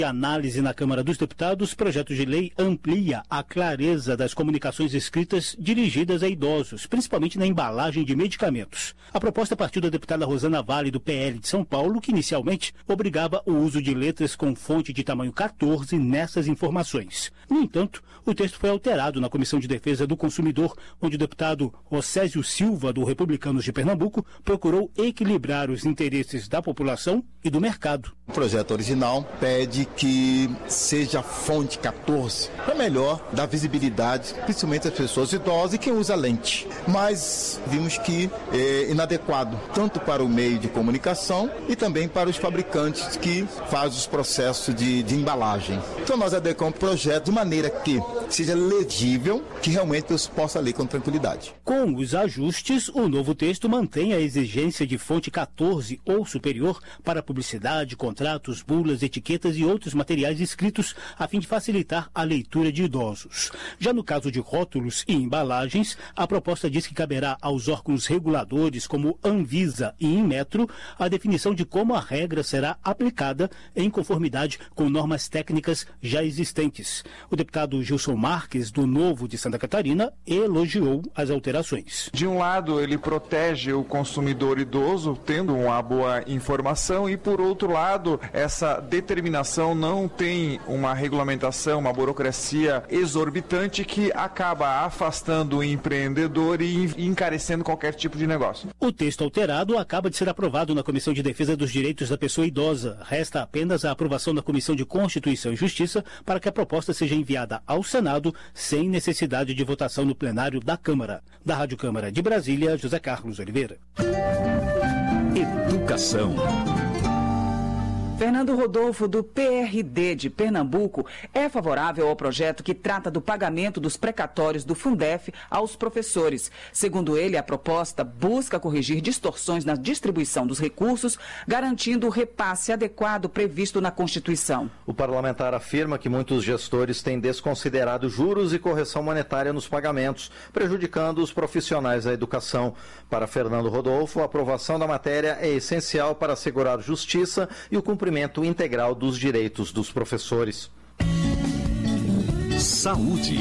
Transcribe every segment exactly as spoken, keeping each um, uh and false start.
De análise na Câmara dos Deputados, o projeto de lei amplia a clareza das comunicações escritas dirigidas a idosos, principalmente na embalagem de medicamentos. A proposta partiu da deputada Rosana Vale, do P L de São Paulo, que inicialmente obrigava o uso de letras com fonte de tamanho quatorze nessas informações. No entanto, o texto foi alterado na Comissão de Defesa do Consumidor, onde o deputado Océsio Silva, do Republicanos de Pernambuco, procurou equilibrar os interesses da população e do mercado. O projeto original pede que seja fonte quatorze, para melhor dar visibilidade, principalmente às pessoas idosas e quem usa lente. Mas vimos que é inadequado, tanto para o meio de comunicação e também para os fabricantes que fazem os processos de, de embalagem. Então nós adequamos o projeto de maneira que seja legível, que realmente eu possa ler com tranquilidade. Com os ajustes, o novo texto mantém a exigência de fonte quatorze ou superior para publicidade, contratos, bulas, etiquetas e outros materiais escritos a fim de facilitar a leitura de idosos. Já no caso de rótulos e embalagens, a proposta diz que caberá aos órgãos reguladores como Anvisa e Inmetro a definição de como a regra será aplicada em conformidade com normas técnicas já existentes. O deputado Gilson Marques, do Novo de Santa Catarina, elogiou as alterações. De um lado, ele protege o consumidor idoso, tendo uma boa informação, e por outro lado, essa determinação não tem uma regulamentação, uma burocracia exorbitante que acaba afastando o empreendedor e encarecendo qualquer tipo de negócio. O texto alterado acaba de ser aprovado na Comissão de Defesa dos Direitos da Pessoa Idosa. Resta apenas a aprovação da Comissão de Constituição e Justiça para que a proposta seja enviada ao Senado sem necessidade de votação no plenário da Câmara. Da Rádio Câmara de Brasília, José Carlos Oliveira. Educação. Fernando Rodolfo, do P R D de Pernambuco, é favorável ao projeto que trata do pagamento dos precatórios do Fundef aos professores. Segundo ele, a proposta busca corrigir distorções na distribuição dos recursos, garantindo o repasse adequado previsto na Constituição. O parlamentar afirma que muitos gestores têm desconsiderado juros e correção monetária nos pagamentos, prejudicando os profissionais da educação. Para Fernando Rodolfo, a aprovação da matéria é essencial para assegurar justiça e o cumprimento integral dos direitos dos professores. Saúde.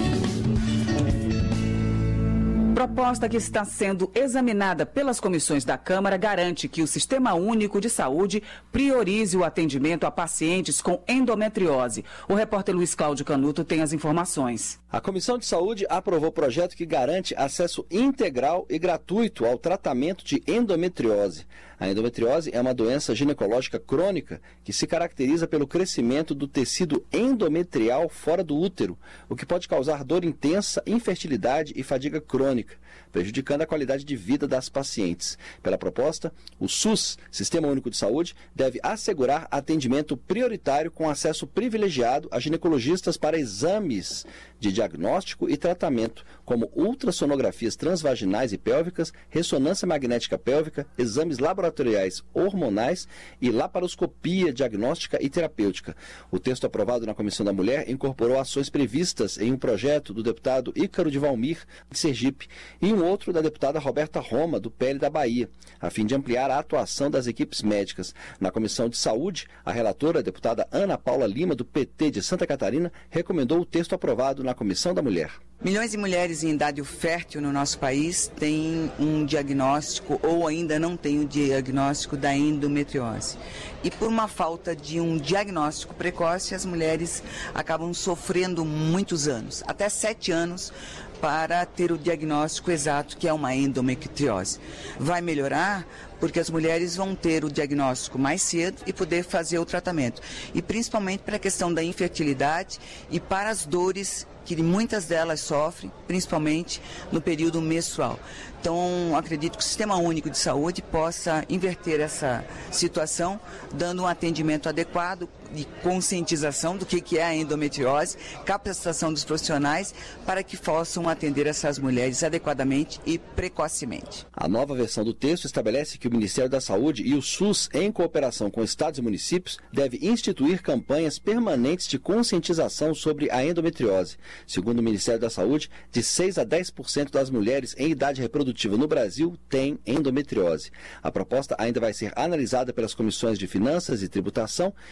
Proposta que está sendo examinada pelas comissões da Câmara garante que o Sistema Único de Saúde priorize o atendimento a pacientes com endometriose. O repórter Luiz Cláudio Canuto tem as informações. A Comissão de Saúde aprovou o projeto que garante acesso integral e gratuito ao tratamento de endometriose. A endometriose é uma doença ginecológica crônica que se caracteriza pelo crescimento do tecido endometrial fora do útero, o que pode causar dor intensa, infertilidade e fadiga crônica, prejudicando a qualidade de vida das pacientes. Pela proposta, o SUS, Sistema Único de Saúde, deve assegurar atendimento prioritário com acesso privilegiado a ginecologistas para exames de diagnóstico e tratamento, como ultrassonografias transvaginais e pélvicas, ressonância magnética pélvica, exames laboratoriais hormonais e laparoscopia diagnóstica e terapêutica. O texto aprovado na Comissão da Mulher incorporou ações previstas em um projeto do deputado Ícaro de Valmir, de Sergipe, e um outro da deputada Roberta Roma, do P L da Bahia, a fim de ampliar a atuação das equipes médicas. Na Comissão de Saúde, a relatora, a deputada Ana Paula Lima, do P T de Santa Catarina, recomendou o texto aprovado na Comissão da Mulher. Milhões de mulheres em idade fértil no nosso país têm um diagnóstico ou ainda não têm o diagnóstico da endometriose. E por uma falta de um diagnóstico precoce, as mulheres acabam sofrendo muitos anos, até sete anos, para ter o diagnóstico exato, que é uma endometriose. Vai melhorar porque as mulheres vão ter o diagnóstico mais cedo e poder fazer o tratamento. E principalmente para a questão da infertilidade e para as dores que muitas delas sofrem, principalmente no período menstrual. Então, acredito que o Sistema Único de Saúde possa inverter essa situação, dando um atendimento adequado de conscientização do que é a endometriose, capacitação dos profissionais para que possam atender essas mulheres adequadamente e precocemente. A nova versão do texto estabelece que o Ministério da Saúde e o SUS, em cooperação com estados e municípios, deve instituir campanhas permanentes de conscientização sobre a endometriose. Segundo o Ministério da Saúde, de seis a dez por cento das mulheres em idade reprodutiva no Brasil têm endometriose. A proposta ainda vai ser analisada pelas comissões de Finanças e Tributação e de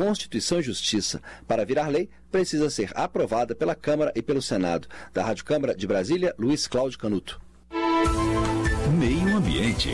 Constituição e Justiça. Para virar lei, precisa ser aprovada pela Câmara e pelo Senado. Da Rádio Câmara de Brasília, Luiz Cláudio Canuto. Meio Ambiente.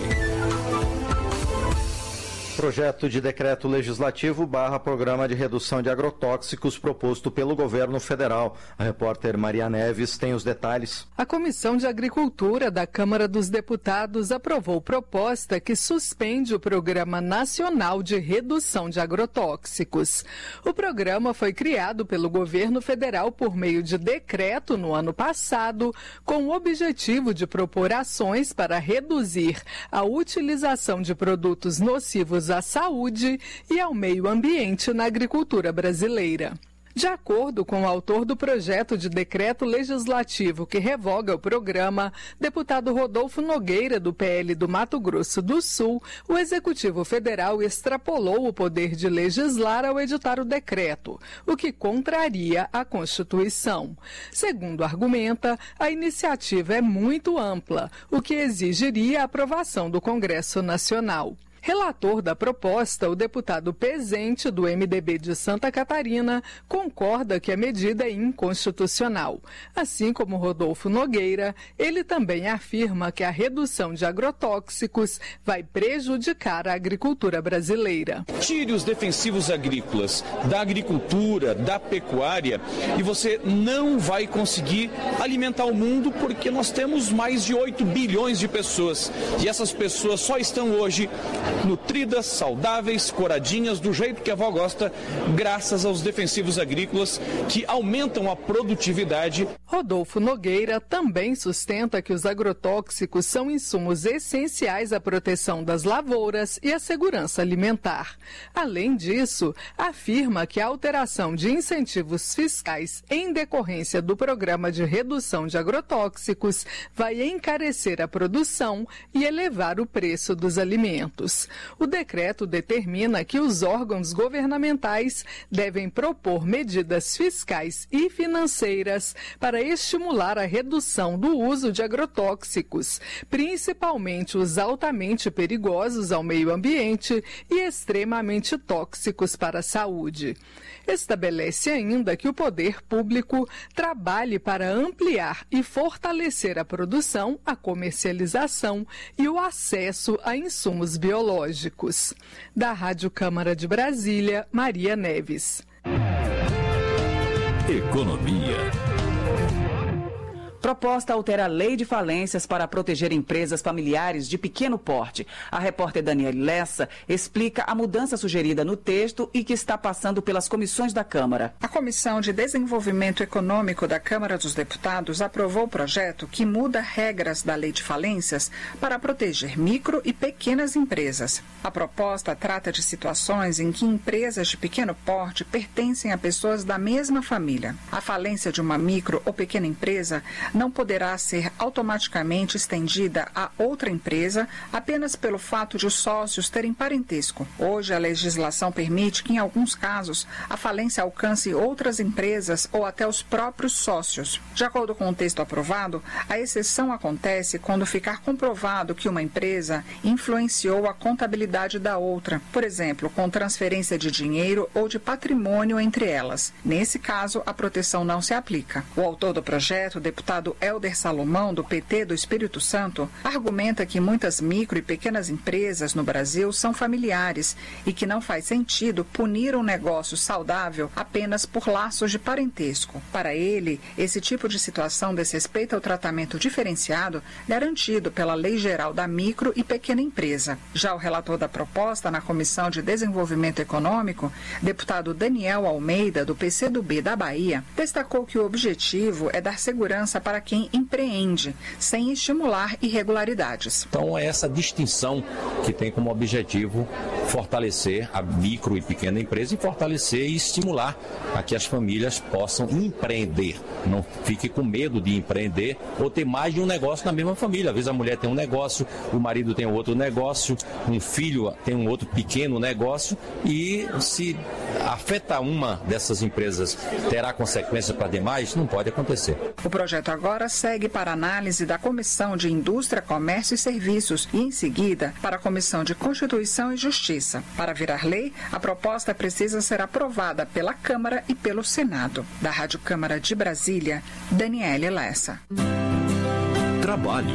Projeto de decreto legislativo barra programa de redução de agrotóxicos proposto pelo governo federal. A repórter Maria Neves tem os detalhes. A Comissão de Agricultura da Câmara dos Deputados aprovou proposta que suspende o Programa Nacional de Redução de Agrotóxicos. O programa foi criado pelo governo federal por meio de decreto no ano passado, com o objetivo de propor ações para reduzir a utilização de produtos nocivos à saúde e ao meio ambiente na agricultura brasileira. De acordo com o autor do projeto de decreto legislativo que revoga o programa, deputado Rodolfo Nogueira, do P L do Mato Grosso do Sul, o Executivo Federal extrapolou o poder de legislar ao editar o decreto, o que contraria a Constituição. Segundo argumenta, a iniciativa é muito ampla, o que exigiria a aprovação do Congresso Nacional. Relator da proposta, o deputado Pezente, do M D B de Santa Catarina, concorda que a medida é inconstitucional. Assim como Rodolfo Nogueira, ele também afirma que a redução de agrotóxicos vai prejudicar a agricultura brasileira. Tire os defensivos agrícolas da agricultura, da pecuária, e você não vai conseguir alimentar o mundo, porque nós temos mais de oito bilhões de pessoas. E essas pessoas só estão hoje nutridas, saudáveis, coradinhas, do jeito que a avó gosta, graças aos defensivos agrícolas que aumentam a produtividade. Rodolfo Nogueira também sustenta que os agrotóxicos são insumos essenciais à proteção das lavouras e à segurança alimentar. Além disso, afirma que a alteração de incentivos fiscais em decorrência do programa de redução de agrotóxicos vai encarecer a produção e elevar o preço dos alimentos. O decreto determina que os órgãos governamentais devem propor medidas fiscais e financeiras para estimular a redução do uso de agrotóxicos, principalmente os altamente perigosos ao meio ambiente e extremamente tóxicos para a saúde. Estabelece ainda que o poder público trabalhe para ampliar e fortalecer a produção, a comercialização e o acesso a insumos biológicos. Da Rádio Câmara de Brasília, Maria Neves. Economia. Proposta altera a lei de falências para proteger empresas familiares de pequeno porte. A repórter Daniele Lessa explica a mudança sugerida no texto e que está passando pelas comissões da Câmara. A Comissão de Desenvolvimento Econômico da Câmara dos Deputados aprovou o projeto que muda regras da lei de falências para proteger micro e pequenas empresas. A proposta trata de situações em que empresas de pequeno porte pertencem a pessoas da mesma família. A falência de uma micro ou pequena empresa não poderá ser automaticamente estendida a outra empresa apenas pelo fato de os sócios terem parentesco. Hoje, a legislação permite que, em alguns casos, a falência alcance outras empresas ou até os próprios sócios. De acordo com o texto aprovado, a exceção acontece quando ficar comprovado que uma empresa influenciou a contabilidade da outra, por exemplo, com transferência de dinheiro ou de patrimônio entre elas. Nesse caso, a proteção não se aplica. O autor do projeto, o deputado Helder Salomão, do P T do Espírito Santo, argumenta que muitas micro e pequenas empresas no Brasil são familiares e que não faz sentido punir um negócio saudável apenas por laços de parentesco. Para ele, esse tipo de situação desrespeita o tratamento diferenciado garantido pela Lei Geral da Micro e Pequena Empresa. Já o relator da proposta na Comissão de Desenvolvimento Econômico, deputado Daniel Almeida, do P C do B da Bahia, destacou que o objetivo é dar segurança para para quem empreende, sem estimular irregularidades. Então é essa distinção que tem como objetivo fortalecer a micro e pequena empresa e fortalecer e estimular a que as famílias possam empreender. Não fique com medo de empreender ou ter mais de um negócio na mesma família. Às vezes a mulher tem um negócio, o marido tem outro negócio, um filho tem um outro pequeno negócio e se afeta uma dessas empresas, terá consequências para demais? Não pode acontecer. O projeto agora segue para análise da Comissão de Indústria, Comércio e Serviços e, em seguida, para a Comissão de Constituição e Justiça. Para virar lei, a proposta precisa ser aprovada pela Câmara e pelo Senado. Da Rádio Câmara de Brasília, Daniele Lessa. Trabalho.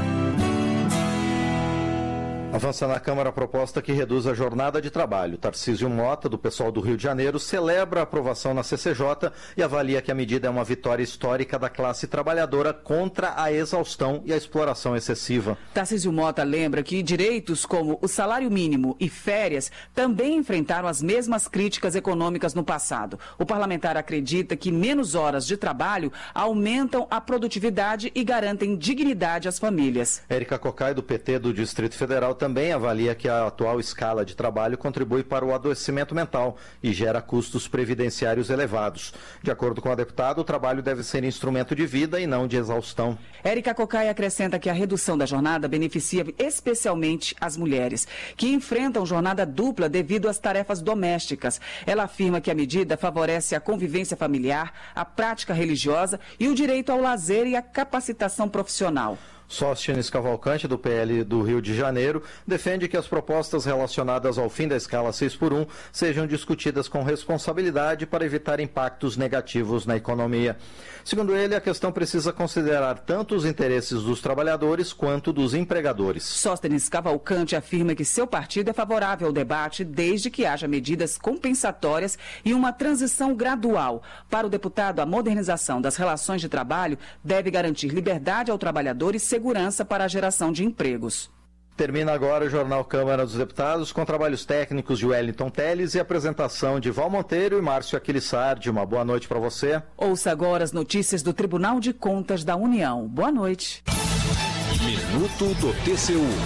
Avança na Câmara a proposta que reduz a jornada de trabalho. Tarcísio Mota, do pessoal do Rio de Janeiro, celebra a aprovação na C C J e avalia que a medida é uma vitória histórica da classe trabalhadora contra a exaustão e a exploração excessiva. Tarcísio Mota lembra que direitos como o salário mínimo e férias também enfrentaram as mesmas críticas econômicas no passado. O parlamentar acredita que menos horas de trabalho aumentam a produtividade e garantem dignidade às famílias. Érica Cocai, do P T do Distrito Federal, também avalia que a atual escala de trabalho contribui para o adoecimento mental e gera custos previdenciários elevados. De acordo com a deputada, o trabalho deve ser instrumento de vida e não de exaustão. Érica Cocai acrescenta que a redução da jornada beneficia especialmente as mulheres, que enfrentam jornada dupla devido às tarefas domésticas. Ela afirma que a medida favorece a convivência familiar, a prática religiosa e o direito ao lazer e à capacitação profissional. Sóstenes Cavalcante, do P L do Rio de Janeiro, defende que as propostas relacionadas ao fim da escala seis por um sejam discutidas com responsabilidade para evitar impactos negativos na economia. Segundo ele, a questão precisa considerar tanto os interesses dos trabalhadores quanto dos empregadores. Sóstenes Cavalcante afirma que seu partido é favorável ao debate desde que haja medidas compensatórias e uma transição gradual. Para o deputado, a modernização das relações de trabalho deve garantir liberdade ao trabalhador e segurança para a geração de empregos. Termina agora o Jornal Câmara dos Deputados com trabalhos técnicos de Wellington Teles e apresentação de Val Monteiro e Márcio Aquilissardi. Uma boa noite para você. Ouça agora as notícias do Tribunal de Contas da União. Boa noite. Minuto do T C U.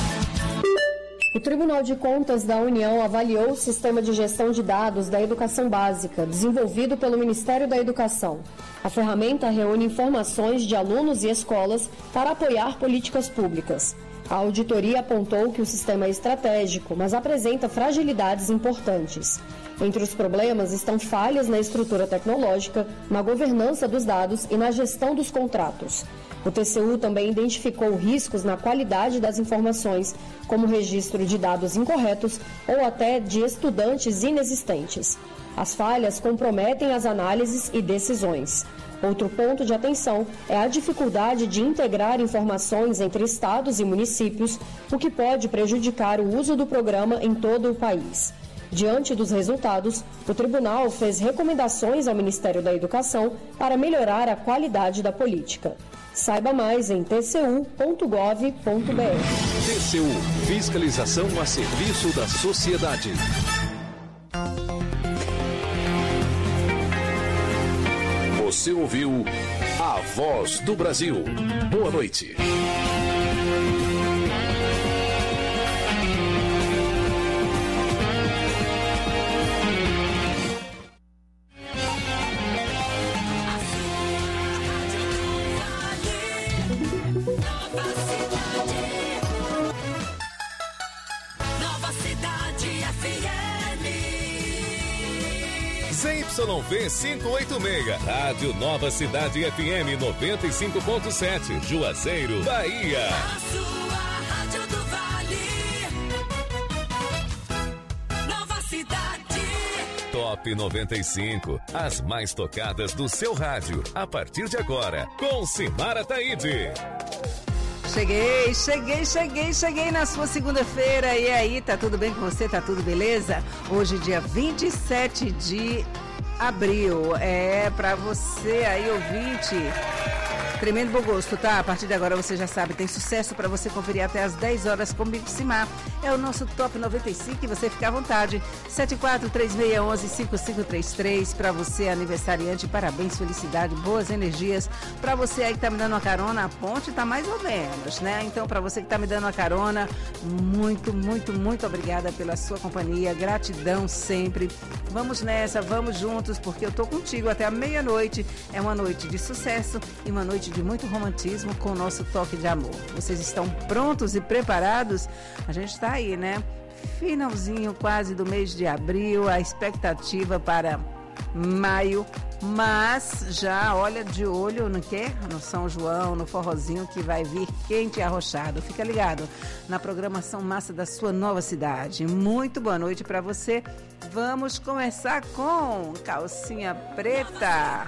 O Tribunal de Contas da União avaliou o sistema de gestão de dados da educação básica, desenvolvido pelo Ministério da Educação. A ferramenta reúne informações de alunos e escolas para apoiar políticas públicas. A auditoria apontou que o sistema é estratégico, mas apresenta fragilidades importantes. Entre os problemas estão falhas na estrutura tecnológica, na governança dos dados e na gestão dos contratos. O T C U também identificou riscos na qualidade das informações, como registro de dados incorretos ou até de estudantes inexistentes. As falhas comprometem as análises e decisões. Outro ponto de atenção é a dificuldade de integrar informações entre estados e municípios, o que pode prejudicar o uso do programa em todo o país. Diante dos resultados, o tribunal fez recomendações ao Ministério da Educação para melhorar a qualidade da política. Saiba mais em t c u ponto gov ponto b r. T C U, fiscalização a serviço da sociedade. Você ouviu A Voz do Brasil. Boa noite. Z Y V quinhentos e oitenta e seis, Rádio Nova Cidade F M noventa e cinco ponto sete, Juazeiro, Bahia. A sua Rádio do Vale. Nova Cidade. Top noventa e cinco, as mais tocadas do seu rádio, a partir de agora, com Simara Taide. Cheguei, cheguei, cheguei, cheguei na sua segunda-feira. E aí, tá tudo bem com você? Tá tudo beleza? Hoje, dia vinte e sete de abril. É pra você aí, ouvinte. Tremendo bom gosto, tá? A partir de agora você já sabe, tem sucesso para você conferir até às dez horas comigo, Simar. É o nosso Top noventa e cinco e você fica à vontade. sete quatro três seis um um cinco cinco três três para você, aniversariante. Parabéns, felicidade, boas energias. Para você aí que tá me dando uma carona, a ponte tá mais ou menos, né? Então, para você que tá me dando uma carona, muito, muito, muito obrigada pela sua companhia. Gratidão sempre. Vamos nessa, vamos juntos, porque eu tô contigo até a meia-noite. É uma noite de sucesso e uma noite de muito romantismo com o nosso toque de amor. Vocês estão prontos e preparados? A gente está aí, né? finalzinho quase do mês de abril, a expectativa para maio, mas já olha de olho no quê? No São João, no forrozinho que vai vir quente e arrochado. Fica ligado na programação massa da sua nova cidade. Muito boa noite para você. Vamos começar com Calcinha Preta.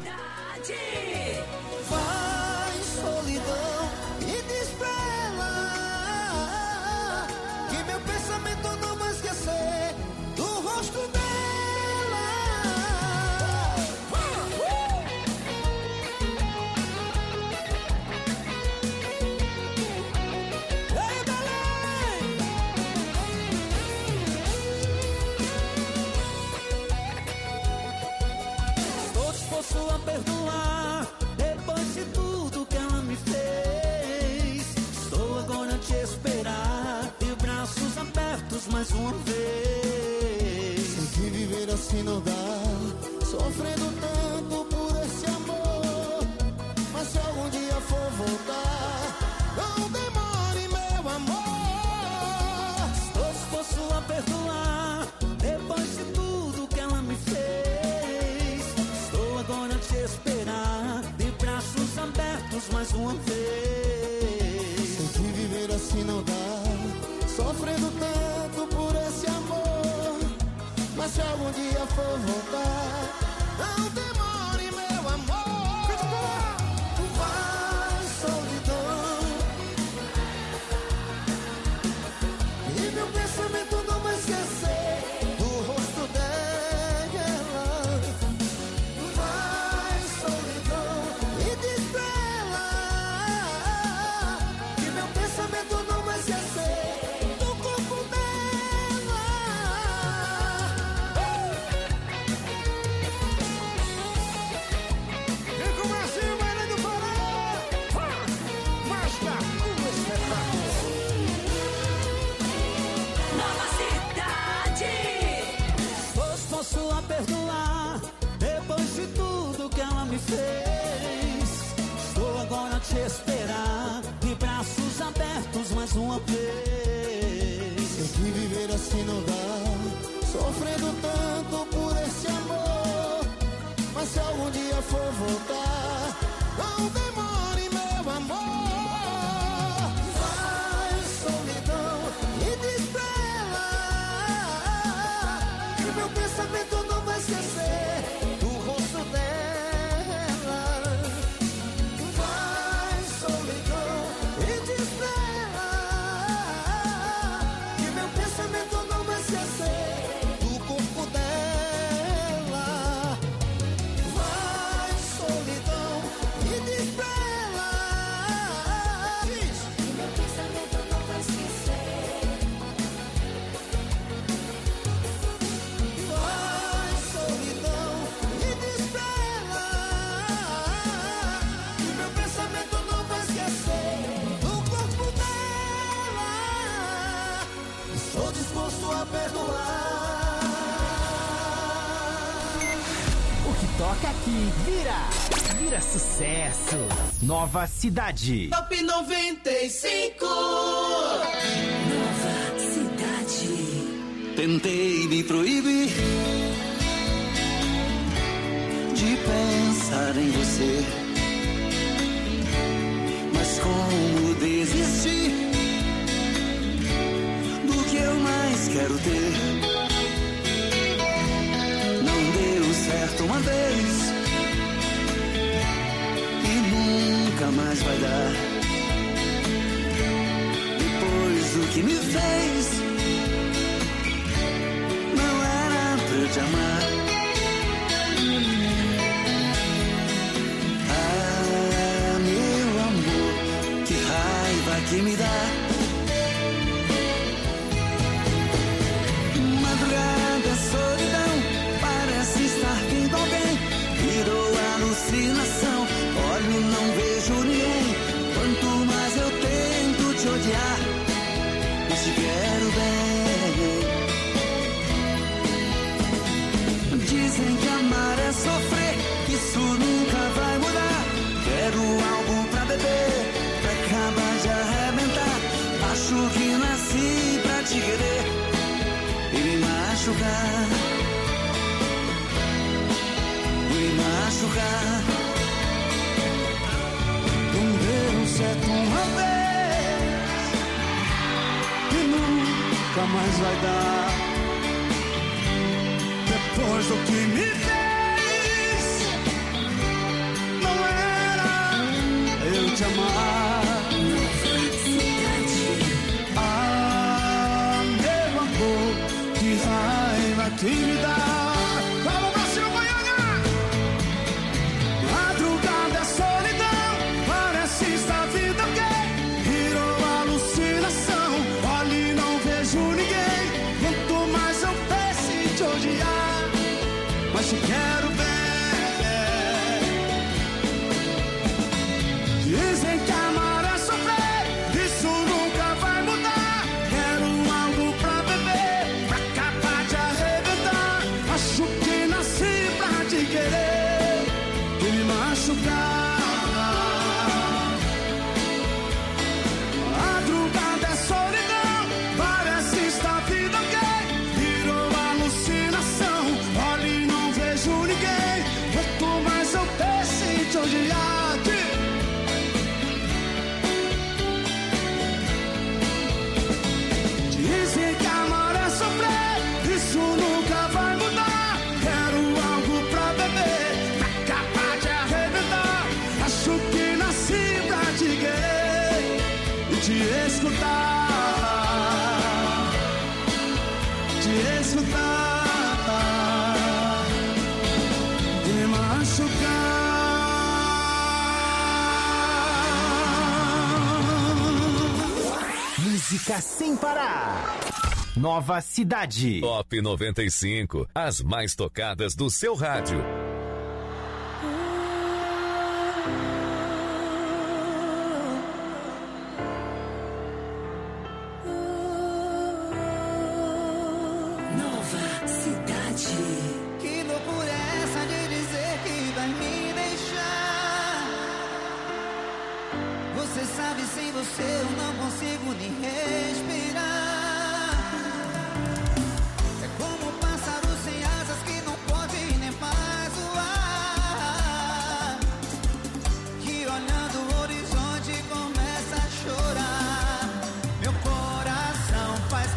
Vai, solidão, e diz pra ela que meu pensamento não vai esquecer do rosto dela. Estou disposto a perdoar depois de tudo que ela me fez. Estou agora a te esperar, de braços abertos mais uma vez. Sei que viver assim não dá, sofrendo tanto por esse amor. Mas se algum dia for voltar, não demore, meu amor. Estou disposto a perdoar depois de tudo que ela me fez. Estou agora a te esperar, de braços abertos mais uma vez. Sei que viver assim não dá, sofrendo tanto por esse amor. Mas se algum dia for voltar, não demore, meu amor. Vai, solidão, E meu pensamento não vai esquecer do rosto dela. vai, solidão, E diz pra ela que meu pensamento não vai esquecer do corpo dela. vem com o Brasil, Belém do Pará. Mostra o espetáculo. Nova cidade. Estou disposto a perdoar depois de tudo que ela me fez. Estou agora a te esperar, de braços abertos mais uma vez. Sei que viver assim não dá, sofrendo tanto por esse amor. Mas se algum dia for voltar, não demore, meu amor. Vai, solidão, E diz pra ela que meu pensamento não vai esquecer do rosto dela. vai, solidão, E diz pra ela que meu pensamento não vai esquecer do corpo dela. vai, solidão, E diz pra ela que meu pensamento não vai esquecer. vai, solidão, E diz pra ela que meu pensamento não vai esquecer do corpo dela. estou disposto a perdoar. O que toca aqui vira, vira sucesso. Nova cidade. Top noventa e cinco. Nova cidade. Tentei me proibir de pensar em você, mas como desistir do que eu mais quero ter? Não deu certo uma vez e nunca mais vai dar. Depois do que me fez, não era pra eu te amar. Ah, meu amor, que raiva que me dá. Madrugada, solidão, parece estar vindo alguém. Virou alucinação, olho e não vejo ninguém. Quanto mais eu tento te odiar, mas te quero bem. Dizem que amar é sofrer, isso nunca vai mudar. Quero algo pra beber, pra acabar de arrebentar. mais vai dar. Depois do que me fez, não era eu te amar. Ah, meu amor, que raiva que me dá. Vamos pra cima, Goiânia! Madrugada é solidão, parece estar vida que virou alucinação. Olhe, não vejo ninguém, quanto mais eu penso em te odiar, mas te quero bem. Dizem que amar é sofrer, isso nunca vai mudar. Quero algo pra beber, pra acabar de arrebentar. Acho que nasci pra te querer e me machucar. Madrugada é solidão, parece estar vida que virou alucinação. Olhe, não vejo ninguém, quanto mais eu penso em te odiar. Dizem que amar é sofrer, isso nunca vai mudar. Quero algo pra beber, pra acabar de arrebentar. Acho que nasci pra te querer e te escutar, te escutar e me machucar. Música sem parar. Nova Cidade. Top noventa e cinco. As mais tocadas do seu rádio. Nova Cidade. Que loucura é essa de dizer que vai me deixar? Você sabe, sem você eu não consigo nem respirar. É como um pássaro sem asas que não pode nem mais voar, que olhando o horizonte começa a chorar. Meu coração faz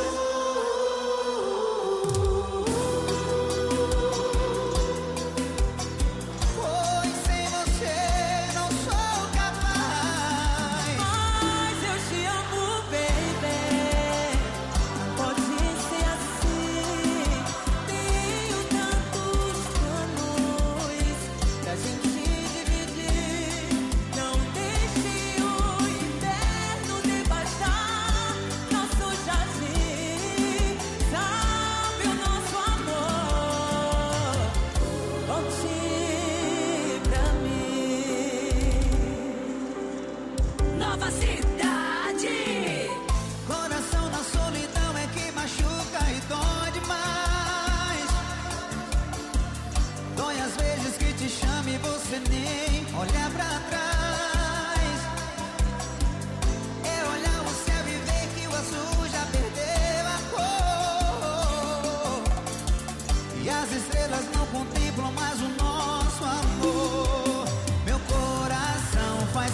pois sem você não sou capaz. Mas eu te amo, baby. Pode ser assim. Tenho tantos planos pra gente dividir. Não deixe o inverno devastar nosso jardim. Sabe o nosso amor? Volte pra mim. Nova Cidade. Coração na solidão é que machuca e dói demais. Dói às vezes que te chame e você nem olha pra trás. É olhar o céu e ver que o azul já perdeu a cor, e as estrelas não contemplam mais o nosso amor. Meu coração faz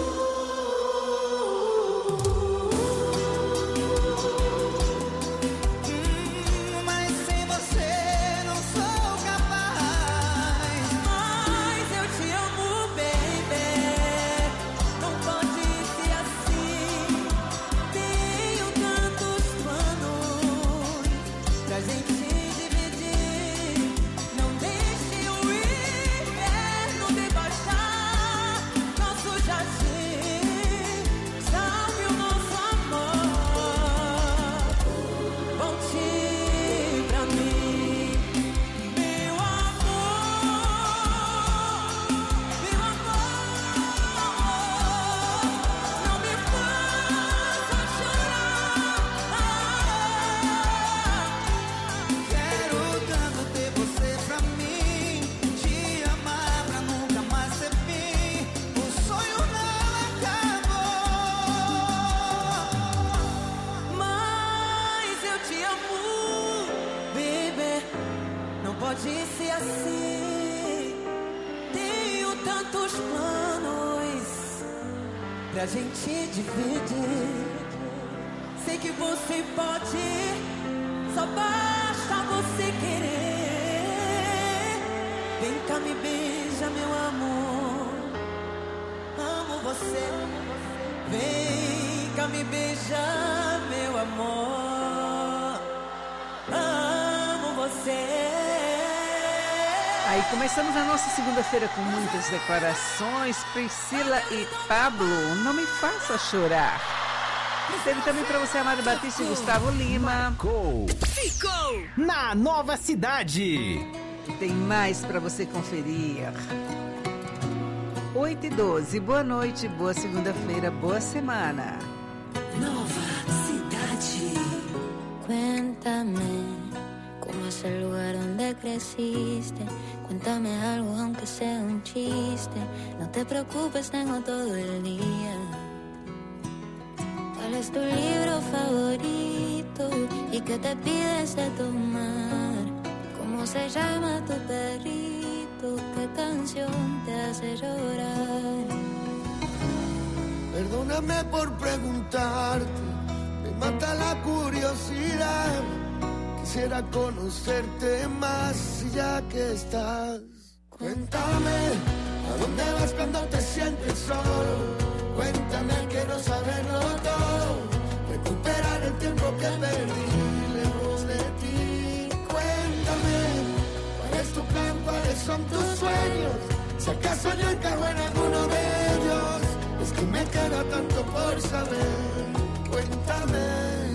Hum, mas sem você não sou capaz. Mas eu te amo, baby. Não pode ser assim. Tenho tantos planos pra gente dividir. Não deixe o inverno devastar nosso jardim. Salve o nosso amor. Volte pra mim, meu amor, meu amor. Não me faça chorar. Quero tanto ter você pra mim, te amar pra nunca mais ser fim. O sonho não acabou, mas eu te amo, baby. Não pode ser assim. Tenho tantos planos pra gente dividir. Sei que que você pode, só basta você querer. Vem cá, me beija, meu amor. Amo você. Vem cá, me beija, meu amor. Amo você. Aí começamos a nossa segunda-feira com muitas declarações. Priscila e Pablo, não me faça chorar. Teve também para você, Amado Batista e Gustavo Lima. Ficou. Ficou na Nova Cidade. Tem mais para você conferir. oito e doze, boa noite, boa segunda-feira, boa semana. Nova Cidade. Cuéntame cómo es el lugar donde creciste. Cuéntame algo aunque sea un chiste. No te preocupes, tengo todo el día. ¿Cuál es tu libro favorito? ¿Y qué te pides de tomar? ¿Cómo se llama tu perrito? ¿Qué canción te hace llorar? Perdóname por preguntarte, me mata la curiosidad. Quisiera conocerte más ya que estás. Cuéntame, ¿a dónde vas cuando te sientes solo? Cuéntame, quiero saberlo todo. Recuperar el tiempo que perdí lejos de ti. Cuéntame, ¿cuál es tu plan? ¿Cuáles son tus sueños? Si acaso yo encajo en alguno de ellos. Es que me queda tanto por saber. Cuéntame,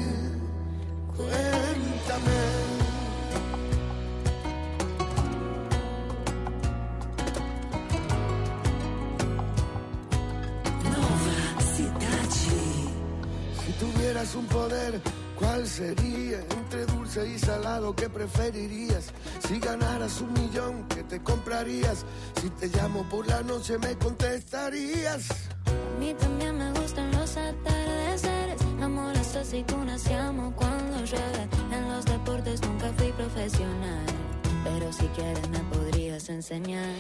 cuéntame. Nova Cidade. Si tuvieras un poder, ¿cuál sería? Entre dulce y salado, ¿qué preferirías? Si ganaras un millón, ¿qué te comprarías? Si te llamo por la noche, ¿me contestarías? A mí también me gustan los atardeceres. Amo las aceitunas y amo cuando llueve. En los deportes nunca fui profesional, pero si quieres me podrías enseñar.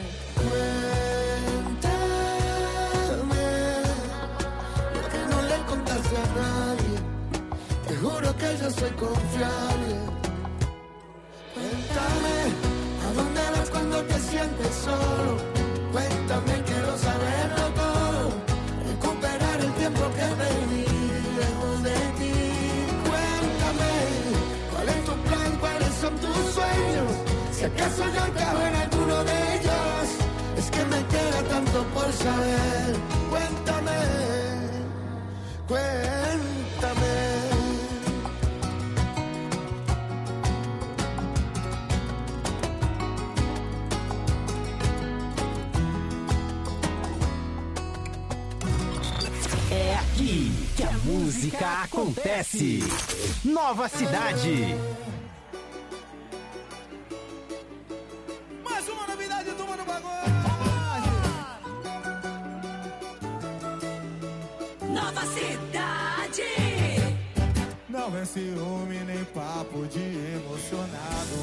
Cuéntame lo que no le contaste a nadie. Te juro que yo soy confiable. Cuéntame, ¿a dónde vas cuando te sientes solo? Cuéntame, quiero saberlo todo. Recuperar el tiempo que perdí lejos de ti. Cuéntame, ¿cuál es tu plan? ¿Cuáles son tus sueños? Si acaso yo encajo en alguno de ellos. Es que me queda tanto por saber. Cuéntame, cuéntame. É aqui que a música acontece. Nova Cidade. Mais uma novidade, turma do bagulho. Nova Cidade. Não é ciúme nem papo de emocionado.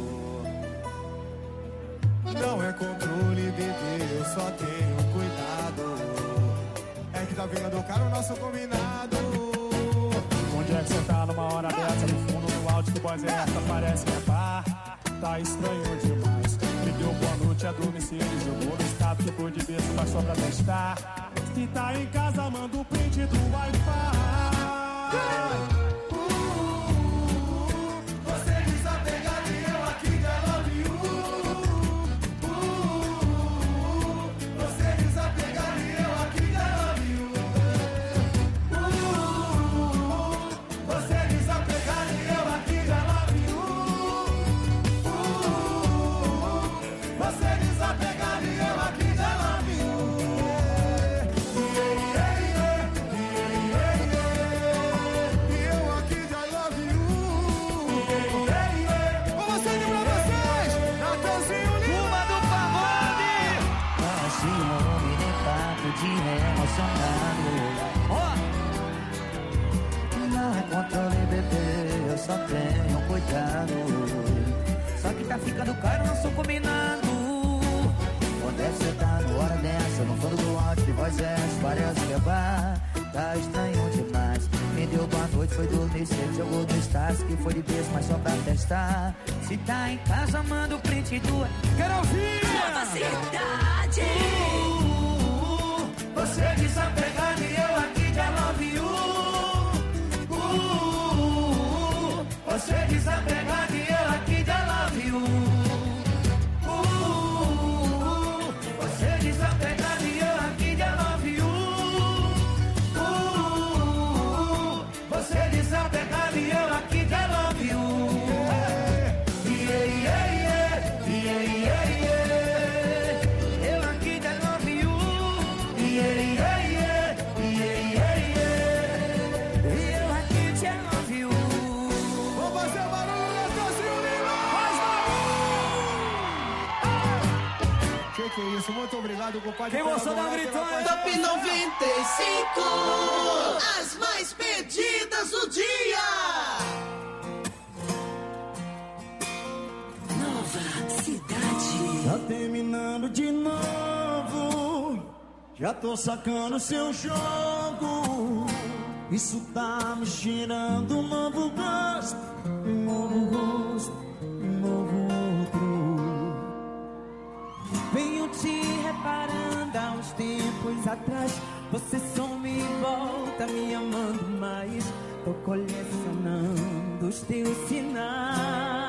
Não é controle, bebê, eu só tenho cuidado. É que tá vendo caro o nosso combinado. Onde é que você tá numa hora dessa? No fundo, no alto, que voz é essa? Parece que é bar. Tá estranho demais. Me deu boa noite a domicílio. Jogou no estado que foi de berço, mas só pra testar. Se tá em casa, manda o print do Wi-Fi. Você desapegado e eu aqui da Love You. Você desapegado e eu aqui da Love You. Você desapegado e eu aqui da Love You. Você desapegado e eu aqui da Love You. Não é controle, bebê, eu só tenho cuidado. Só que tá ficando caro, não sou combinado. Onde é que você tá na hora dessa? No fundo do áudio de voz é, parece que é bar. Tá estranho demais. Me deu boa noite, foi dormir cedo, jogou no status, que foi de vez, mas só pra testar. Se tá em casa, manda o print do... Quero ouvir! Nova cidade! Uh, uh, você desapegado e eu aqui de I love you. Uh, uh, uh, você desapegado e eu aqui de I love you. Uh, uh, uh, você desapegado e eu aqui de I love you. Uh, uh, uh, você desapegado e eu aqui de I love you. Yeah, yeah, yeah, yeah, yeah, yeah. Eu aqui de I love you. Yeah, yeah, yeah, yeah, yeah, yeah. Eu aqui de I love you. Vamos fazer barulho, Natalzinho Lima! Faz barulho! Que que é isso? Muito obrigado, compadre. Quem gostou da gritando? Top noventa e cinco, as mais pedidas do dia. Nova cidade. Tá terminando de novo. Já tô sacando seu jogo. Isso tá me cheirando um novo gosto. Um novo rosto, um novo outro. Venho te reparando há uns tempos atrás. Você some e volta me amando mais. Tô colecionando os teus sinais.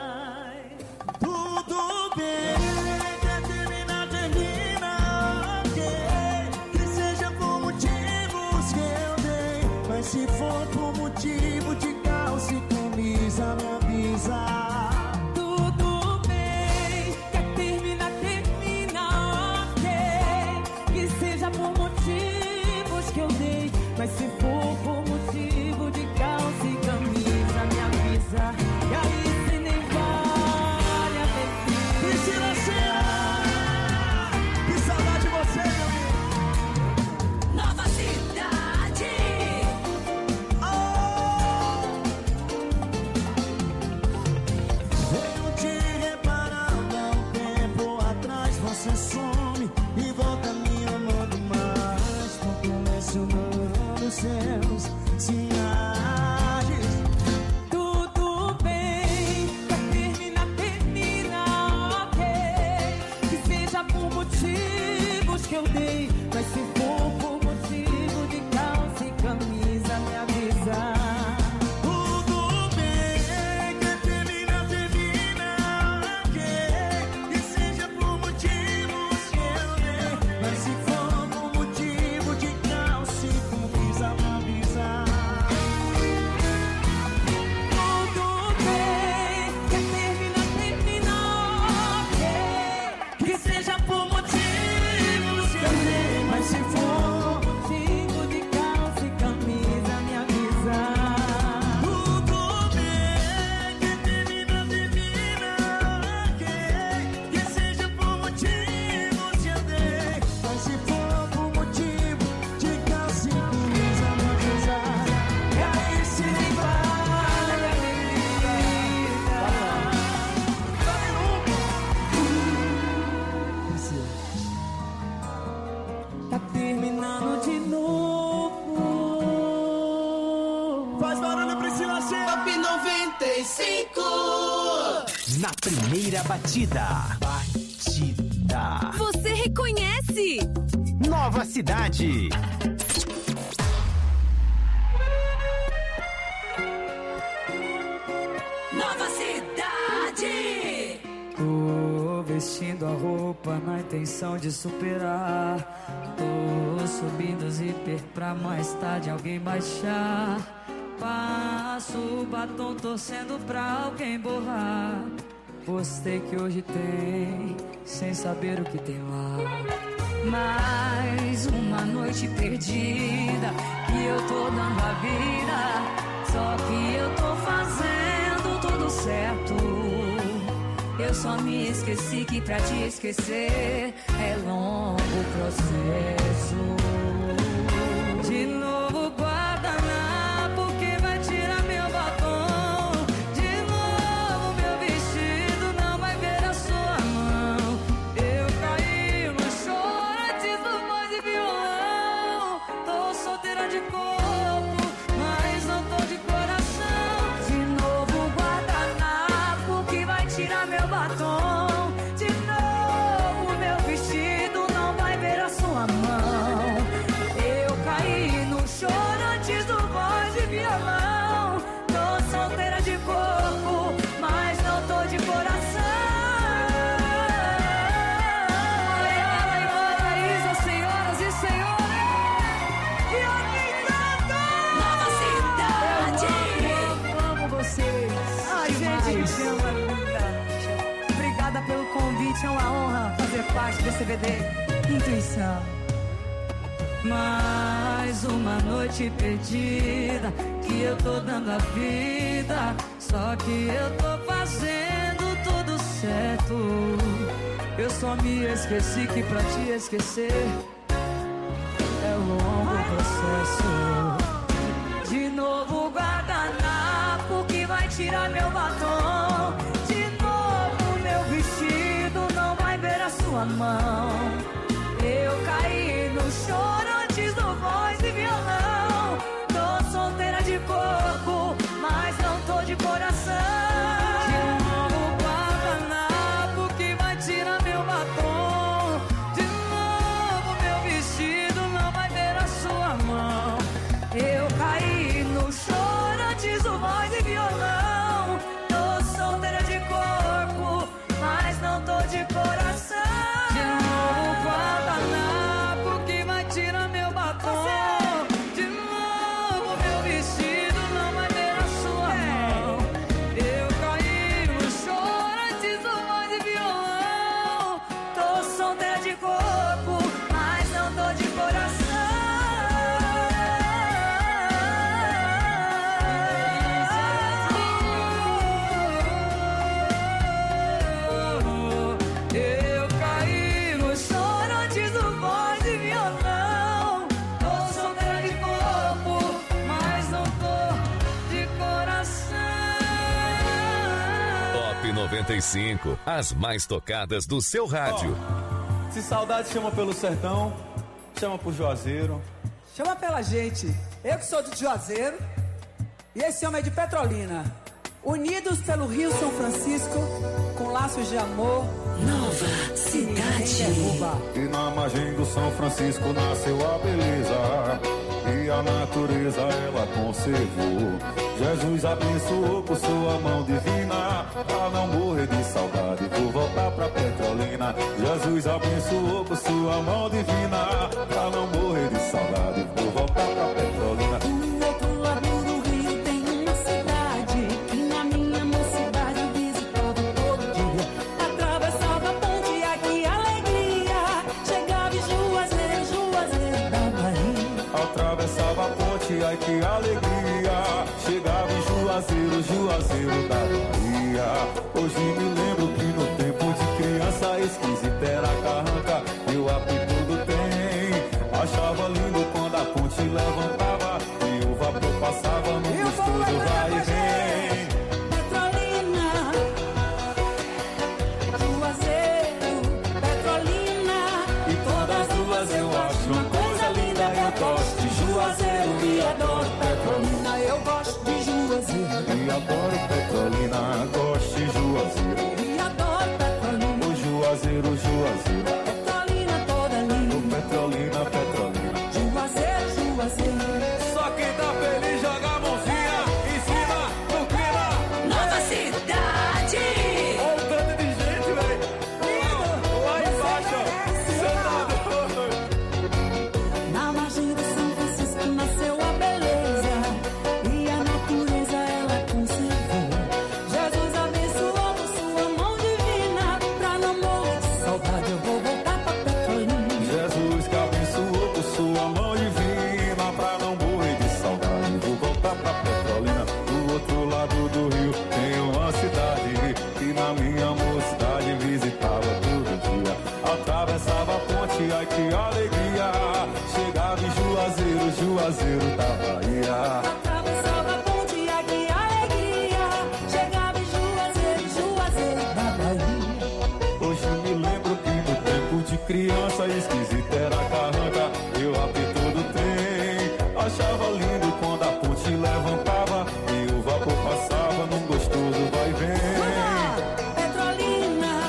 Tudo bem, quer terminar, termina, ok. Que seja por motivos que eu dei. Mas se for por motivo de calça e camisa, me avisa. Tudo bem, quer terminar, termina, ok. Que seja por motivos que eu dei. Mas se for por motivo de calça e camisa, me avisa. E aí se nem vale a pena. Priscila Senna, que saudade de você, meu amigo. Nova cidade. Venho te reparando há um tempo atrás. Você some e volta me amando mais. Tô colecionando seus sinais. Tudo bem, quer terminar, termina, ok. Que seja por motivos que eu dei. Mas se for por motivo de calça e camisa, me avisa. Tudo bem, quer terminar, termina, ok. Que seja por motivos que eu dei. Mas se for por motivo de calça e camisa, me avisa. Tudo bem, quer terminar, termina, ok. Que seja por motivos que eu dei. Mas se for por motivo de calça e camisa, me avisa. Tudo bem, quer terminar, termina, ok. Que seja por motivos que eu dei. Mas se for por motivo de calça e camisa, me avisa. E aí se vale a bebida. Tá terminando de novo. Faz barulho, Priscila Senna. Top noventa e cinco. Na primeira batida. Batida. Você reconhece? Nova cidade. Nova cidade. Tô vestindo a roupa na intenção de superar. Tô subindo o zíper pra mais tarde alguém baixar. Passo o batom torcendo pra alguém borrar. Postei que hoje tem, sem saber o que tem lá. Mais uma noite perdida que eu tô dando a vida. Só que eu tô fazendo tudo certo. Eu só me esqueci que pra te esquecer é longo o processo. De novo guardanapo que vai tirar meu batom. De novo meu vestido não vai ver a sua mão. Eu caí no choro antes do voz e violão. Tô solteira de corpo, mas não tô de parte do C B D Intuição. Mais uma noite perdida que eu tô dando a vida, só que eu tô fazendo tudo certo. Eu só me esqueci que pra te esquecer é um longo processo. De novo guardanapo que vai tirar meu batom. De novo meu vestido não vai ver a sua mão. Eu caí no choro antes do voz e violão. Tô solteira de corpo, mas não tô de coração. De novo guardanapo que vai tirar meu batom. De novo meu vestido não vai ver a sua mão. Eu caí no choro antes do voz e violão. Tô solteira de corpo, mas não tô de coração. De novo guardanapo que vai tirar meu batom. De novo meu vestido não vai ver a sua mão. Eu caí no choro antes do voz e violão. Tô solteira de corpo, mas não tô de coração. noventa e cinco, as mais tocadas do seu rádio. Oh, se saudade chama pelo sertão, chama por Juazeiro. Chama pela gente. Eu que sou de Juazeiro e esse homem é de Petrolina. Unidos pelo Rio São Francisco, com laços de amor. Nova Cidade. E na margem do São Francisco nasceu a beleza, e a natureza ela conservou. Jesus abençoou por sua mão divina, pra não morrer de saudade, vou voltar pra Petrolina. Jesus abençoou por sua mão divina, pra não morrer de saudade, vou voltar pra Petrolina. Do outro lado do rio tem uma cidade que na minha mocidade eu visitava todo dia. Atravessava a ponte, aqui alegria, chegava em Juazeiro, Juazeiro da Bahia. Atravessava a ponte, ai que alegria, chegava em Juazeiro, Juazeiro da Bahia. Hoje me lembro que no tempo de criança esquisita era carranca, e o apito do trem. Achava lindo quando a ponte levantava e o vapor passava no gostoso vai e vem. Petrolina, Juazeiro, Petrolina, e todas as duas eu acho uma coisa linda. Eu gosto de Juazeiro e adoro Petrolina. eu gosto de Juazeiro e adoro Petrolina. Gosto de Juazeiro e adoro Petrolina. O Juazeiro, Juazeiro, Petrolina toda linda. o Petrolina, Petrolina. Juazeiro, Juazeiro. Só quem tá feliz joga a mãozinha em cima do clima. Nova Cidade. Olha o tanto de gente, velho. Lá embaixo, sentado. Na margem do São Francisco nasceu a beleza, e a natureza ela conservou. Jesus abençoou por sua mão divina, pra não morrer de saudade eu vou voltar pra Petrolina. Jesus que abençoou por sua mão divina, pra não morrer de saudade vou voltar pra Petrolina. Do outro lado do rio tem uma cidade que na minha mocidade visitava todo dia. Atravessava a ponte, ai que alegria, chegava em Juazeiro, Juazeiro da Bahia. Atravessava a ponte, ai que alegria, chegava em Juazeiro, Juazeiro da Bahia. Hoje me lembro que no tempo de criança esquisita era carranca, eu apito do trem. Achava lindo quando a ponte levantava e o vapor passava num gostoso vai e vem. Petrolina,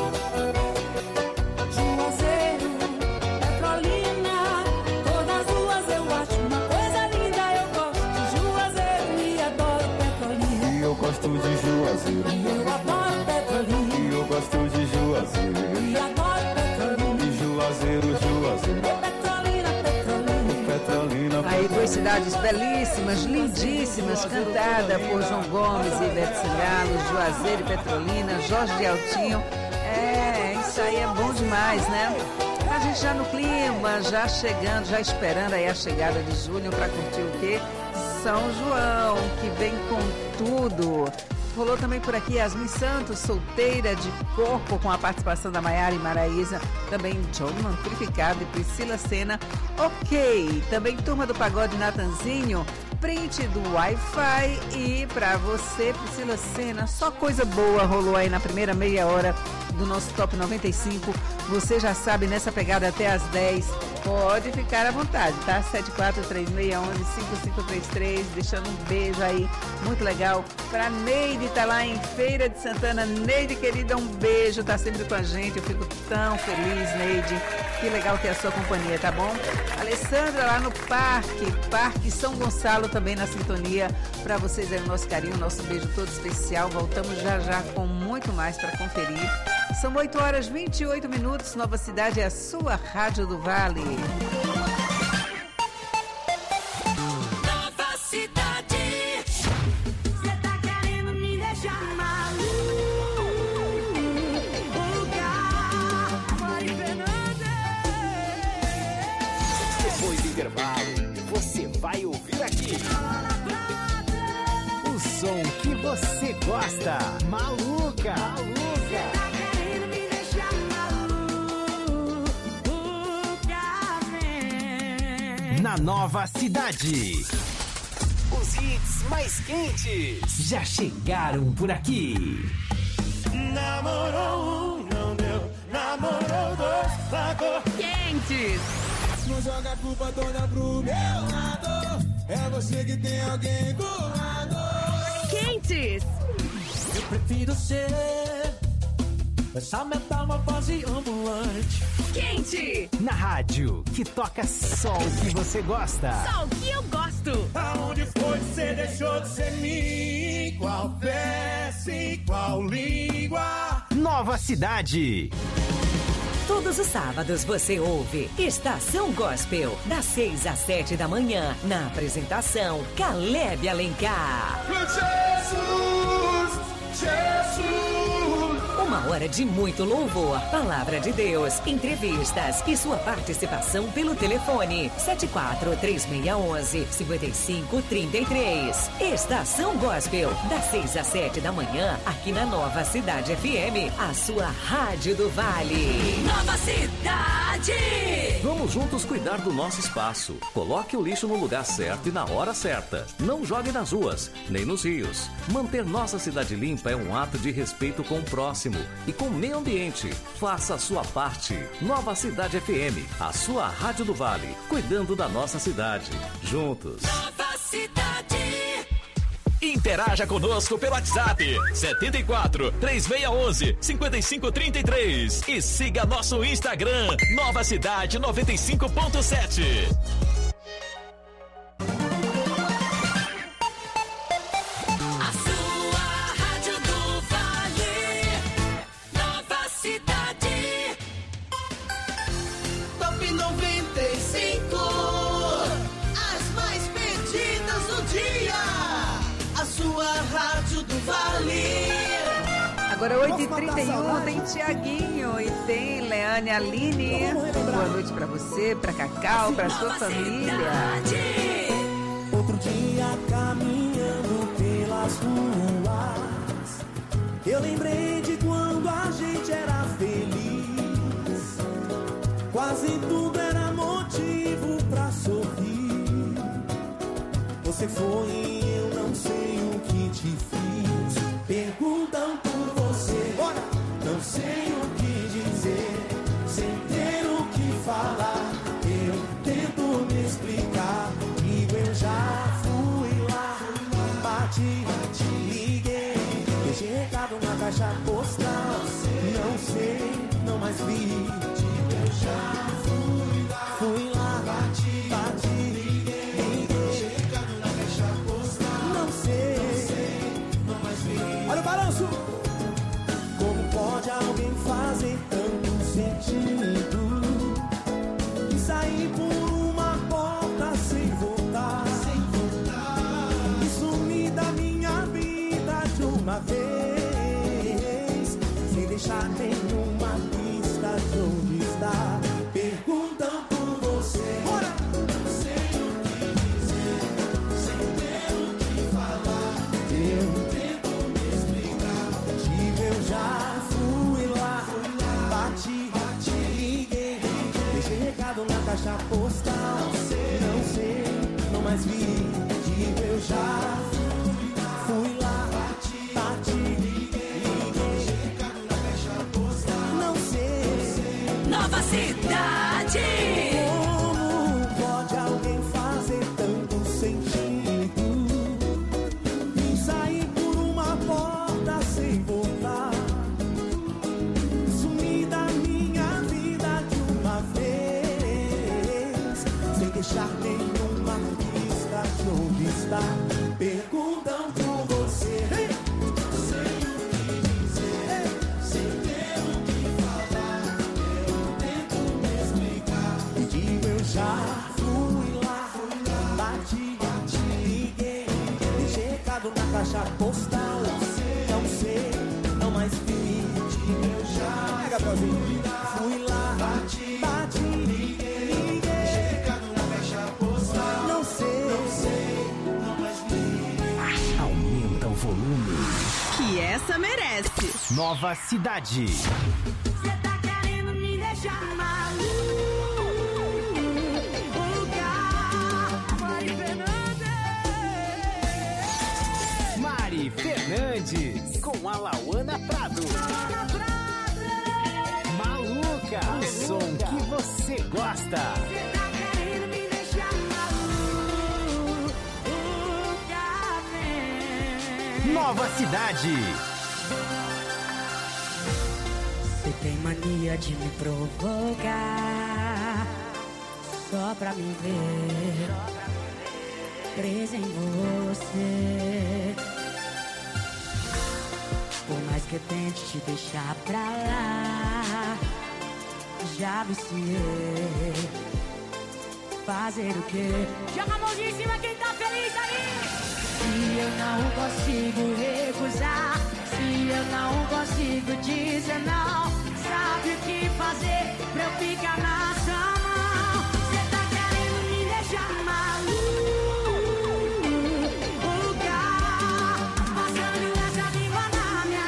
Juazeiro, Petrolina, todas as duas eu acho uma coisa linda. Eu gosto de Juazeiro e adoro Petrolina. E eu gosto de Juazeiro, E eu adoro Petrolina. e eu gosto de Juazeiro, E adoro Petrolina. e Juazeiro, Juazeiro, Petrolina, Petrolina. Petrolina, Aí duas cidades belíssimas, lindíssimas, cantada por João Gomes e Ivete Sangalo, Juazeiro e Petrolina, Jorge de Altinho. É, isso Isso aí é bom demais, né? A gente já no clima, já chegando, já esperando aí a chegada de junho para curtir o quê? São João, que vem com tudo. Rolou também por aqui Yasmin Santos, solteira de corpo, com a participação da Maiara e Maraísa. Também John Amplificado e Priscila Senna. Ok. Também Turma do Pagode Natanzinho. Print do Wi-Fi. E pra você, Priscila Senna, só coisa boa rolou aí na primeira meia hora do nosso Top noventa e cinco. Você já sabe, nessa pegada até às dez. Pode ficar à vontade, tá? sete quatro três seis um um cinco cinco três três, deixando um beijo aí, muito legal, pra Neide, tá lá em Feira de Santana. Neide, querida, um beijo, tá sempre com a gente, eu fico tão feliz, Neide, que legal ter a sua companhia, tá bom? Alessandra lá no Parque, Parque São Gonçalo também na sintonia, pra vocês aí o nosso carinho, o nosso beijo todo especial, voltamos já já com muito mais pra conferir. São oito horas e vinte e oito minutos, Nova Cidade é a sua Rádio do Vale. Nova Cidade. Cê tá querendo me deixar maluca. Mari Fernandes. Depois do intervalo, você vai ouvir aqui o som que você gosta. Maluca. Maluca. Na Nova Cidade, os hits mais quentes já chegaram por aqui. Namorou um, não deu. Namorou dois, largou. Quentes. Não joga a culpa toda pro meu lado. É você que tem alguém do lado. Quentes. Eu prefiro ser essa metamorfose ambulante. Quente. Na rádio, que toca só o que você gosta. Só o que eu gosto. Aonde foi que você deixou de ser mim? Qual peça e qual língua? Nova Cidade. Todos os sábados você ouve Estação Gospel, das seis às sete da manhã, na apresentação Caleb Alencar. Jesus, Jesus. Uma hora de muito louvor, palavra de Deus, entrevistas e sua participação pelo telefone sete quatro três seis um um cinco cinco três três. Estação Gospel, das seis às sete da manhã, aqui na Nova Cidade F M, a sua Rádio do Vale. Nova Cidade. Vamos juntos cuidar do nosso espaço. Coloque o lixo no lugar certo e na hora certa. Não jogue nas ruas, nem nos rios. Manter nossa cidade limpa é um ato de respeito com o próximo e com o meio ambiente. Faça a sua parte. Nova Cidade F M, a sua Rádio do Vale, cuidando da nossa cidade. Juntos. Nova Cidade. Interaja conosco pelo WhatsApp sete quatro três seis um um cinco cinco três três e siga nosso Instagram Nova Cidade noventa e cinco ponto sete. Agora oito e trinta e um, tem Tiaguinho e tem Leane Aline. Boa noite pra você, pra Cacau, pra sua família. Outro dia caminhando pelas ruas, eu lembrei de quando a gente era feliz. Quase tudo era motivo pra sorrir. Você foi e eu não sei o que te fiz. Perguntam por você, bora. Não sei o que dizer, sem ter o que falar. Eu tento me explicar, digo eu já fui lá. Bati, liguei, deixei recado na caixa postal. Não sei, não mais vi, digo eu já fui lá. Fui lá, bati, bati, liguei, deixei recado na caixa postal. Não sei, não sei, não mais vi. Olha o balanço! Como pode alguém fazer tanto sentido e sair por uma porta sem voltar, sem voltar, e sumir da minha vida de uma vez, sem deixar nenhuma pista? caixa postal. Não sei, não sei, não mais vi. Digo eu já fui lá, bati, bati, liguei, checado na caixa postal. Não sei, Nova Cidade. Como pode alguém fazer tanto sentido e sair por uma porta sem voltar? Sumir da minha vida de uma vez, sem deixar nenhuma pista de onde está. Perguntam por você, sem o que dizer, sem ter o que falar. Eu tento me explicar e digo eu já fui lá, bati, bati, liguei, deixei recado na caixa postal. Não sei, não mais vi, digo eu já fui lá, bati, bati, liguei, deixei recado na caixa postal. Não sei, não sei, não mais vi. Aumenta o volume. Que essa merece. Nova Cidade. Cê tá querendo me deixar maluca. Mari Fernandes. Mari Fernandes. Com a Lauana Prado. Maluca. O som que você gosta. Cê tá querendo me deixar maluca, né? Nova Cidade. Você tem mania de me provocar só pra me ver presa em você. Por mais que eu tente te deixar pra lá, já viciei. Fazer o quê? Joga a mãozinha em cima quem tá feliz aí! Se eu não consigo recusar, se eu não consigo dizer não, sabe o que fazer pra eu ficar na sua mão? Cê tá querendo me deixar maluca, passando essa língua na minha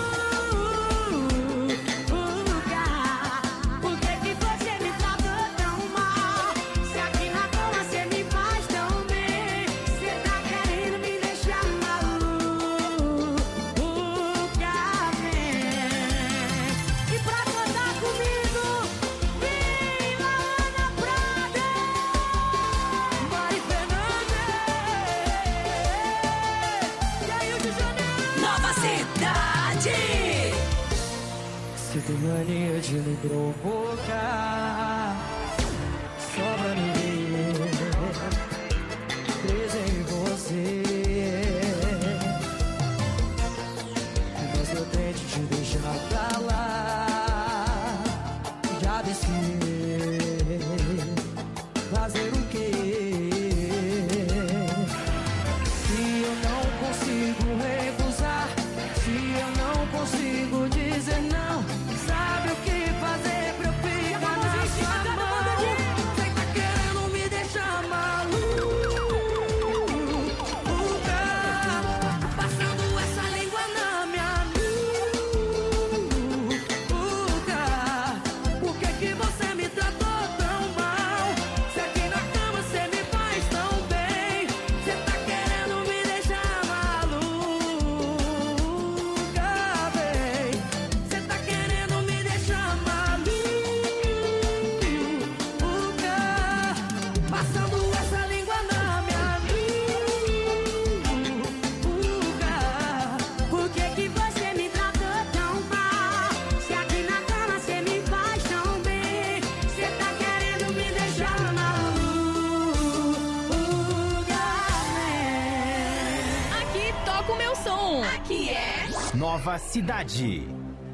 nuca. Por que que você me tratou tão mal? Se aqui na cama cê me faz tão bem. Cê tá querendo me deixar maluca, vem. E pra cantar comigo, vem Lauana Prado, Mari Fernandes e aí o de Janeiro. Nova Cidade. Você tem mania de me provocar só pra me ver presa em você. Mas eu tento te deixar pra lá, já desci. Fazer o quê? Se eu não consigo recusar, se eu não consigo dizer não, sabe o que fazer pra eu ficar na sua mão? Você tá querendo me deixar maluca, passando essa língua na minha nuca. Por que que você me tratou tão mal? Se aqui na cama você me faz tão bem. Você tá querendo me deixar maluca, bem. Você tá querendo me deixar maluca, passando essa língua na minha nuca. Por que que você me tratou tão mal? Se aqui na cama você me faz tão bem. Você tá querendo me deixar maluca, né? Aqui toca o meu som. Aqui é Nova Cidade.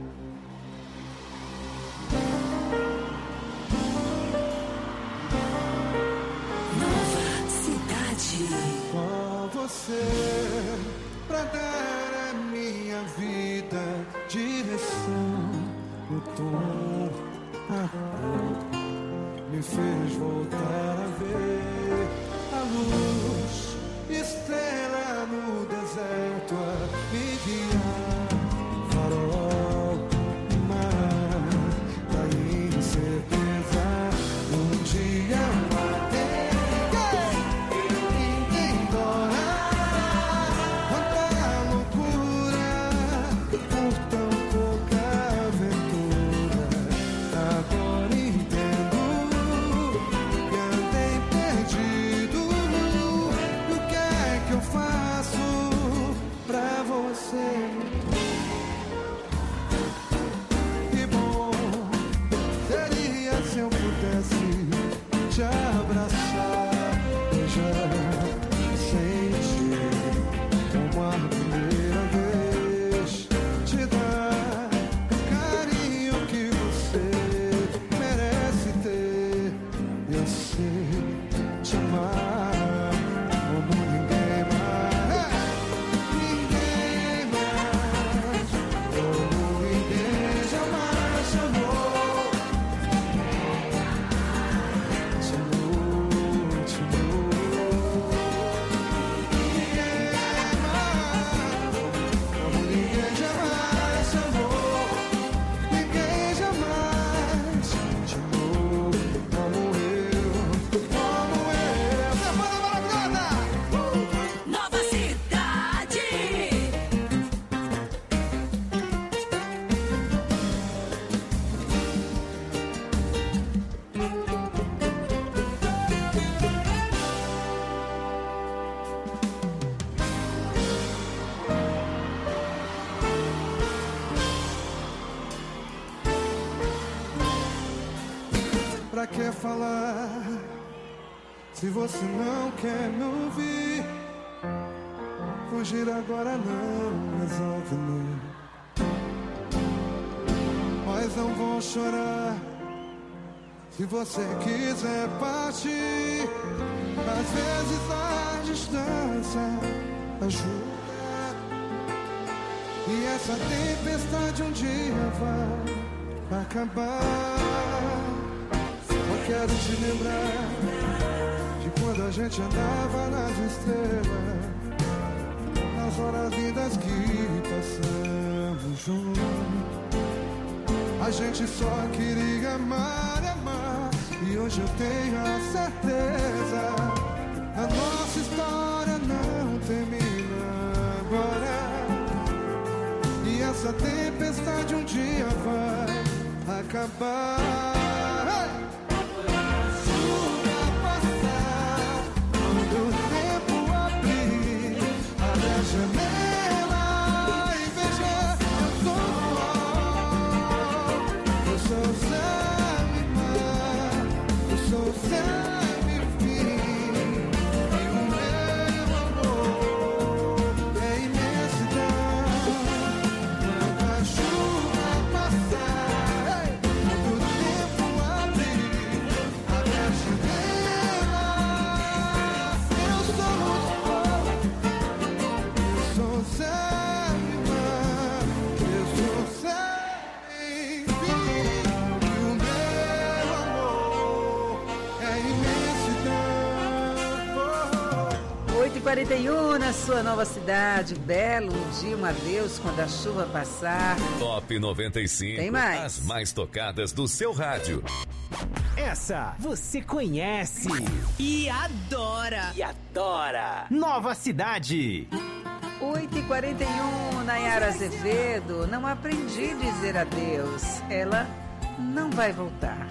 Nova Cidade. Só você pra dar a minha vida direção. O tom, a cor me fez voltar a ver a luz, estrela no deserto a me guiar. Farol, mar, da incerteza, um dia apetece te abraçar, beijar, sentir como a primeira vez, te dar o carinho que você merece ter. Eu sei te amar como ninguém mais, ninguém mais, como ninguém jamais te amou. Te amou, te amou. Ninguém mais, como ninguém jamais te amou. Ninguém jamais te amou como eu, como eu. Semana maravilhosa! Nova Cidade. Pra que falar se você não quer me ouvir? Fugir agora não resolve, não. Mas não vou chorar se você quiser partir. Às vezes a distância ajuda, e essa tempestade um dia vai acabar. Só quero te lembrar de quando a gente andava nas estrelas, nas horas lindas que passamos juntos. A gente só queria amar e amar, e hoje eu tenho a certeza, a nossa história não termina agora. E essa tempestade um dia vai acabar. Chuva passar, quando o tempo abrir, abre a janela e veja, eu sou o sol, eu sou o céu e mar, eu sou o céu e fim, e o meu amor é imensidão. Quando a chuva passar, quando o tempo abrir, abre a janela, eu sou o sol, eu sou o céu e mar, eu sou o céu e fim, e o meu amor é imensidão. oito e quarenta e um na sua nova cidade. Belo dia, um adeus quando a chuva passar. Top noventa e cinco. Tem mais. As mais tocadas do seu rádio. Essa você conhece E adora. e adora. Nova Cidade. oito e quarenta e um, Nayara Azevedo. Não aprendi a dizer adeus. Ela não vai voltar.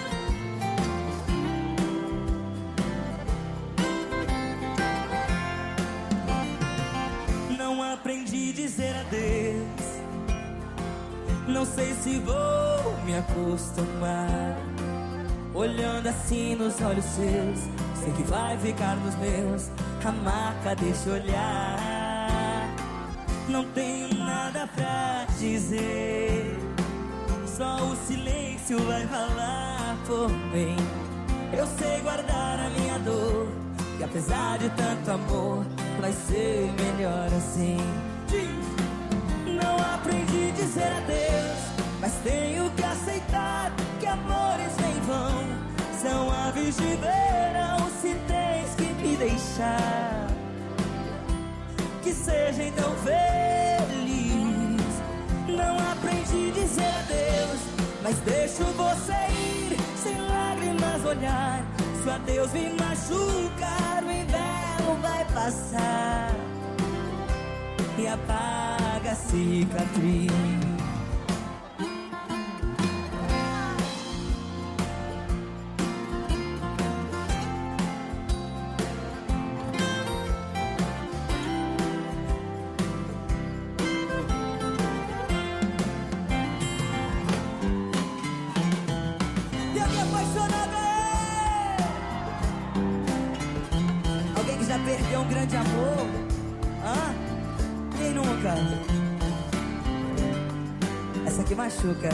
Não aprendi a dizer adeus. Não sei se vou me acostumar. Olhando assim nos olhos seus, sei que vai ficar nos meus a marca desse olhar. Não tenho nada pra dizer, só o silêncio vai falar por mim. Eu sei guardar a minha dor, e apesar de tanto amor, vai ser melhor assim. Não aprendi a dizer adeus, mas tenho que aceitar que amores em vão são aves de verão. Se tens que me deixar, que seja então feliz. Não aprendi a dizer adeus, mas deixo você ir sem lágrimas olhar. Se o adeus me machucar, o inverno vai passar e apaga a cicatriz. E eu que apaixonado machuca.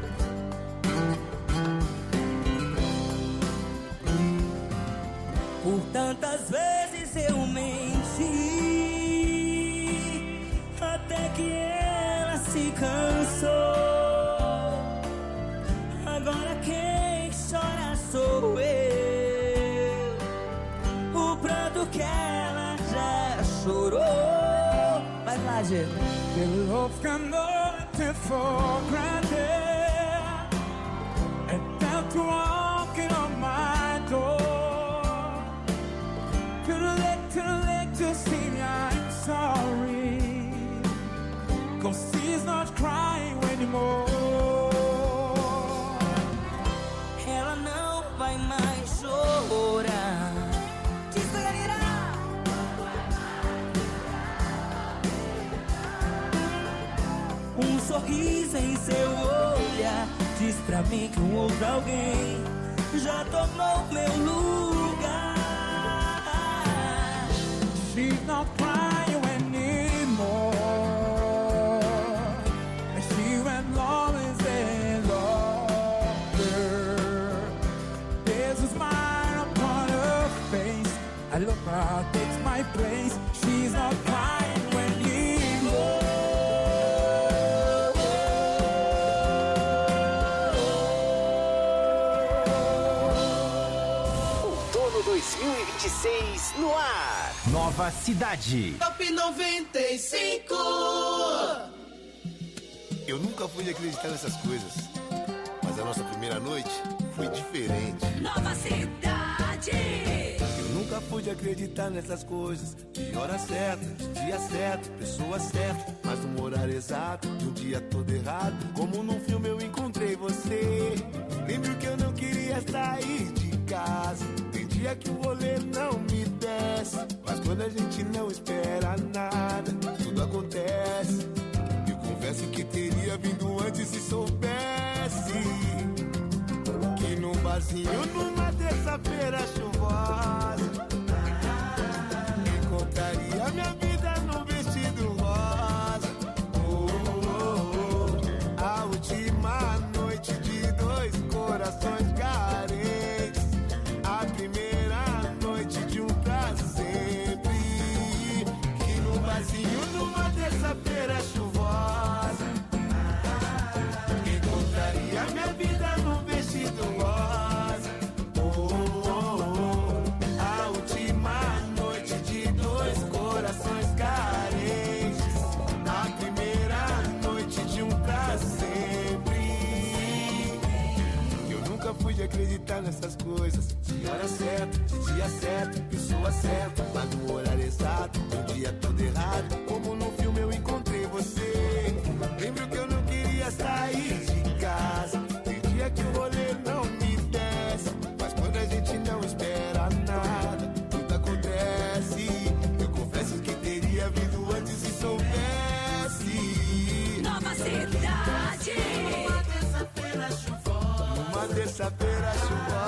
Por tantas vezes eu menti, até que ela se cansou. Agora quem chora sou eu, o pranto que ela já chorou. Vai lá, Gê. Your love cannot take for granted, and that walking on my door. Too late, too late to say I'm sorry, 'cause she's not crying anymore. Ela não vai mais chorar. Diz, galera. Um sorriso em seu olhar diz pra mim que um outro alguém já tomou meu lugar. She's not crying anymore, and she went long as they loved her. There's a smile upon her face, I look her, takes my place. She's not crying anymore. Outono dois mil e vinte e seis no ar. Nova Cidade. Top noventa e cinco. Eu nunca fui acreditar nessas coisas, mas a nossa primeira noite foi diferente. Nova Cidade. Eu nunca pude acreditar nessas coisas. De hora certa, de dia certo, pessoa certa, mas no horário exato, de um dia todo errado. Como num filme eu encontrei você. Lembro que eu não queria sair de casa. Tem dia que o rolê não me desce, mas quando a gente não espera nada, tudo acontece. Eu confesso que teria vindo antes se soubesse que num barzinho, numa terça-feira chuvosa, encontraria minha vida num vestido rosa. Oh, oh, oh. A última noite de dois corações carentes, a primeira noite de um pra sempre. Que num barzinho, numa terça-feira chuvosa, encontraria minha vida num vestido rosa. Oh, oh, oh. A última noite de dois corações carentes, a primeira noite de um pra sempre. Eu nunca fui de acreditar nessas coisas. De hora certa, de dia certo, pessoa certa, mas no horário exato, um dia todo errado. Como no filme eu encontrei você. Lembro que eu não queria sair